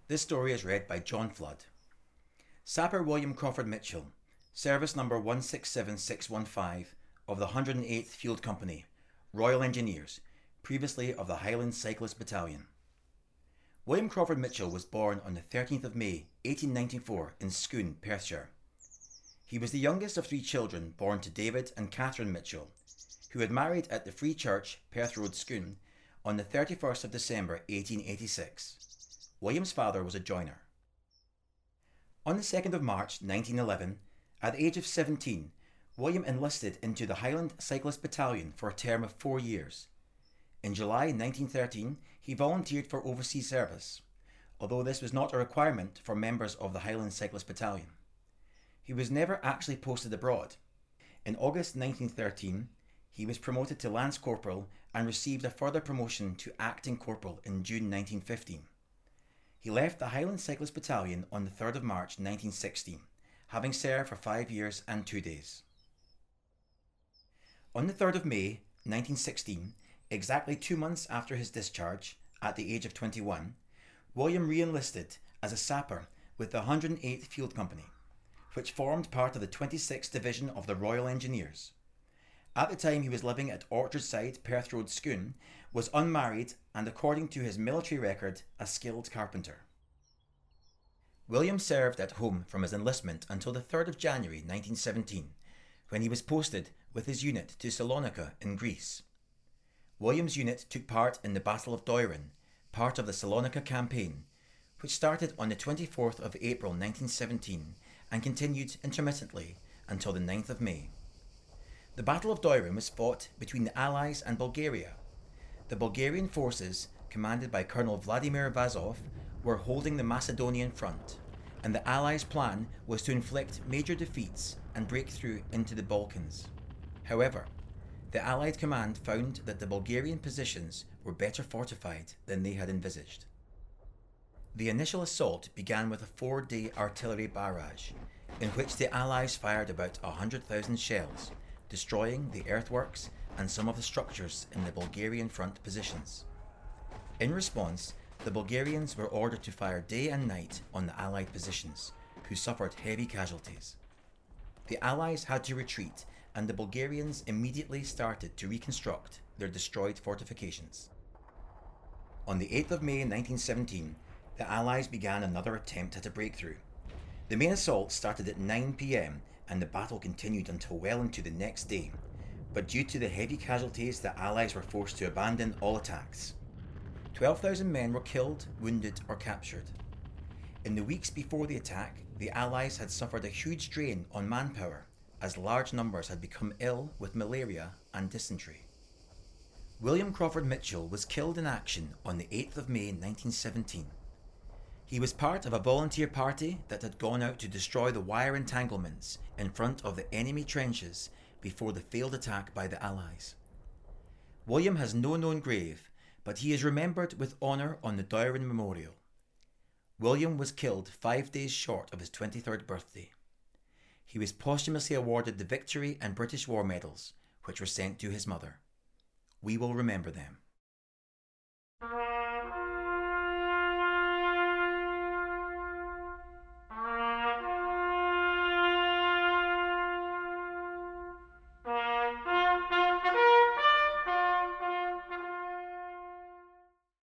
This story is read by John Flood. Sapper William Crawford Mitchell, Service Number 167615 of the 108th Field Company, Royal Engineers, previously of the Highland Cyclist Battalion. William Crawford Mitchell was born on the 13th of May 1894 in Scone, Perthshire. He was the youngest of 3 children born to David and Catherine Mitchell, who had married at the Free Church, Perth Road, Scone, on the 31st of December 1886. William's father was a joiner. On the 2nd of March 1911, at the age of 17, William enlisted into the Highland Cyclist Battalion for a term of 4 years. In July 1913, he volunteered for overseas service, although this was not a requirement for members of the Highland Cyclist Battalion. He was never actually posted abroad. In August 1913, he was promoted to Lance Corporal and received a further promotion to Acting Corporal in June 1915. He left the Highland Cyclist Battalion on the 3rd of March 1916, having served for 5 years and 2 days. On the 3rd of May 1916, exactly 2 months after his discharge, at the age of 21, William re-enlisted as a sapper with the 108th Field Company, which formed part of the 26th Division of the Royal Engineers. At the time he was living at Orchardside, Perth Road, Scone, was unmarried and, according to his military record, a skilled carpenter. William served at home from his enlistment until the 3rd of January 1917, when he was posted with his unit to Salonika in Greece. William's unit took part in the Battle of Doiran, part of the Salonika campaign, which started on the 24th of April 1917 and continued intermittently until the 9th of May. The Battle of Doiran was fought between the Allies and Bulgaria. The Bulgarian forces, commanded by Colonel Vladimir Vazov, were holding the Macedonian front, and the Allies' plan was to inflict major defeats and break through into the Balkans. However, the Allied command found that the Bulgarian positions were better fortified than they had envisaged. The initial assault began with a 4-day artillery barrage, in which the Allies fired about 100,000 shells, destroying the earthworks and some of the structures in the Bulgarian front positions. In response, the Bulgarians were ordered to fire day and night on the Allied positions, who suffered heavy casualties. The Allies had to retreat, and the Bulgarians immediately started to reconstruct their destroyed fortifications. On the 8th of May 1917, the Allies began another attempt at a breakthrough. The main assault started at 9 p.m. and the battle continued until well into the next day, but due to the heavy casualties, the Allies were forced to abandon all attacks. 12,000 men were killed, wounded or captured. In the weeks before the attack, the Allies had suffered a huge drain on manpower, as large numbers had become ill with malaria and dysentery. William Crawford Mitchell was killed in action on the 8th of May 1917. He was part of a volunteer party that had gone out to destroy the wire entanglements in front of the enemy trenches before the failed attack by the Allies. William has no known grave, but he is remembered with honour on the Doiran Memorial. William was killed 5 days short of his 23rd birthday. He was posthumously awarded the Victory and British War Medals, which were sent to his mother. We will remember them.